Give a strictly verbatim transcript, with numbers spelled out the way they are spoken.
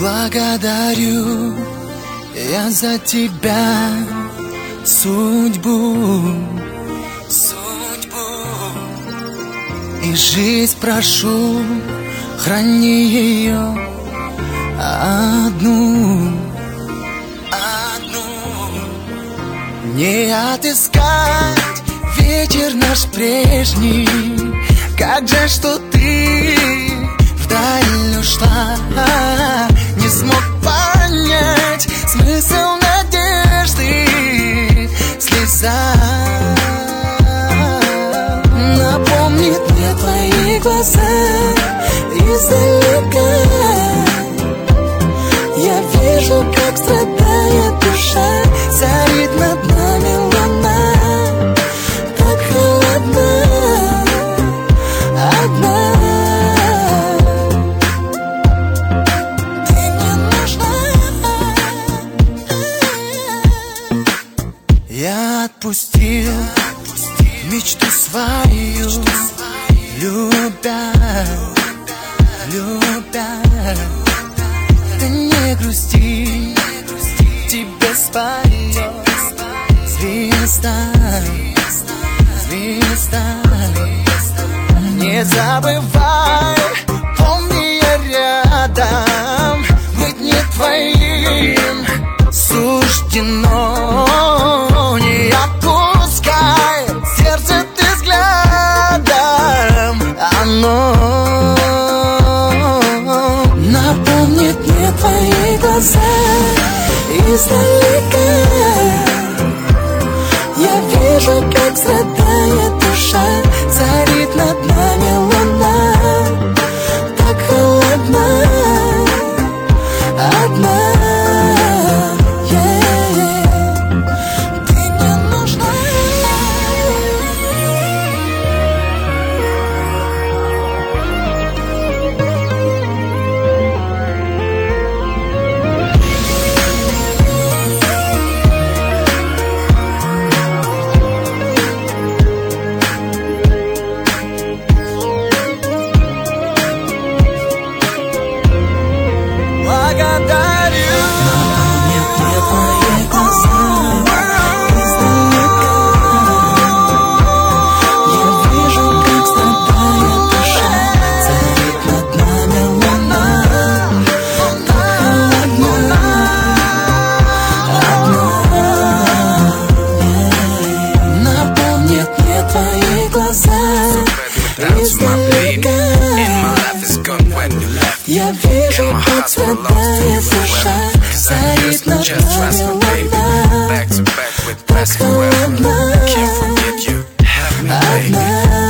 Благодарю я за тебя, судьбу, судьбу. И жизнь прошу, храни ее одну, одну. Не отыскать вечер наш прежний. Как же, что ты вдаль ушла, не смог понять смысл надежды, слеза. Напомнит мне твои глаза издалека. Я вижу, как страдает душа, царит над нами луна. Так холодна, одна. Ты мне нужна. Я отпустил мечту свою, любя, любя. Ты не грусти, тебе споет звезда, звезда. Не забывай, помни, я рядом, быть не твоим суждено. Не отпускай сердце ты взглядом, оно напомнит мне твои глаза издалека. Я вижу, как страдает душа, царит над нами луна. Так холодна, одна. Я вижу, как страдает душа, царит над нами луна. Так холодна, одна.